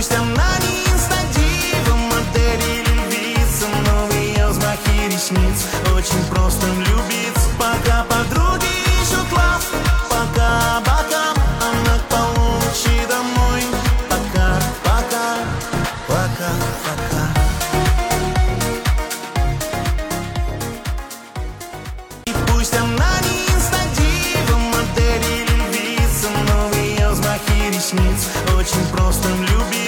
пусть она не инстадива, модель или львица, но в ее взмахе ресниц очень просто влюбиться. Пока подруги ищут лав, пока она к полуночи домой. Пока, пока, пока, пока. И пусть она не инстадива, модель или львица, но в ее взмахе ресниц очень просто влюбиться.